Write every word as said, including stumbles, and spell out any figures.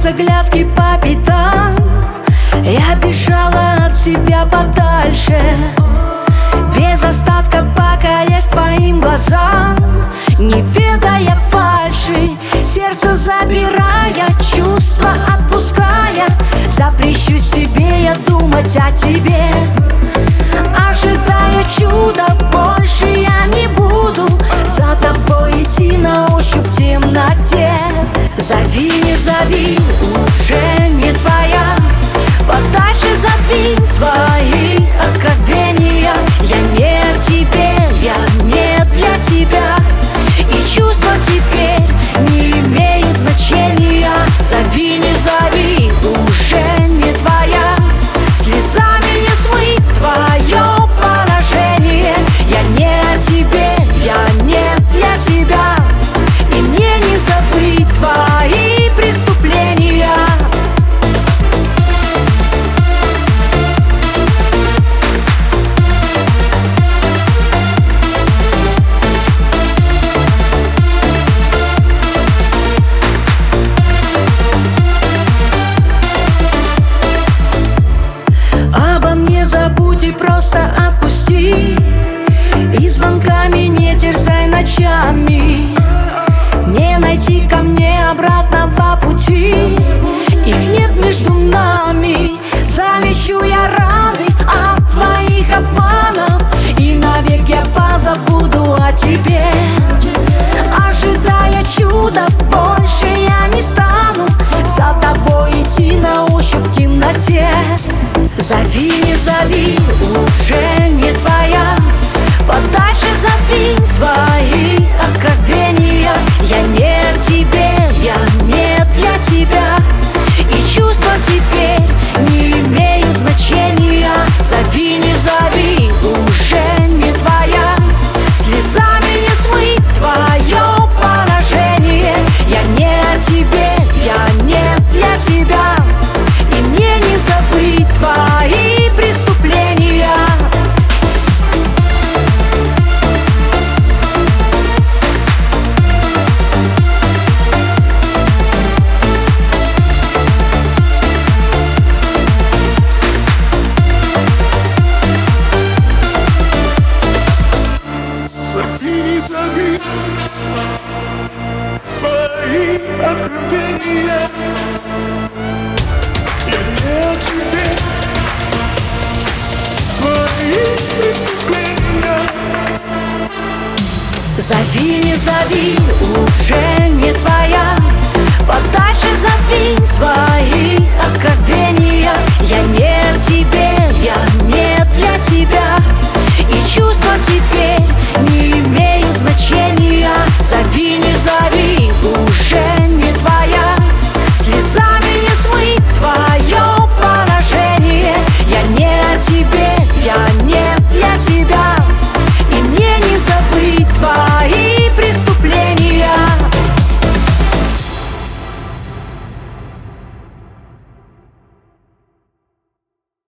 взглядки по пятам. Я бежала от тебя подальше, без остатка покорясь твоим глазам, не ведая фальши, сердце забирая, чувства отпуская. Запрещу себе я думать о тебе, ожидая чуда, больше я не буду за тобой идти на ощупь в темноте. Зови, не зови, уже не твоя, подальше задвинь свои откровения. Я не о тебе, я не для тебя, и чувства теперь не имеют значения. Зови, не зови, уже не твоя, слезами не смыть твое поражение. Я не о тебе, я не для тебя, и мне не забыть твои преступления. Обо мне забудь и просто отпусти, и звонками не терзай ночами. Не найти ко мне обратного пути, их нет между нами. Залечу я раны от твоих обманов, и навек я позабуду о тебе. Ожидая чуда, больше я не стану за тобой идти на ощупь в темноте. Зови, не зови, уже не твоя, подальше задвинь свои откровения. Я не о тебе, я не для тебя, и чувства теперь не имеют значения. Зови, не зови, уже не твоя, слезами не смыть твое поражение. Я не о тебе, я не для тебя, и мне не забыть твои преступления. Зови, зови свои откровения. Я не о тебе, твои преступления. Зови, не зови, уже не твоя, подальше задвинь свои откровения. Я не о тебе, я не для тебя, и чувства теперь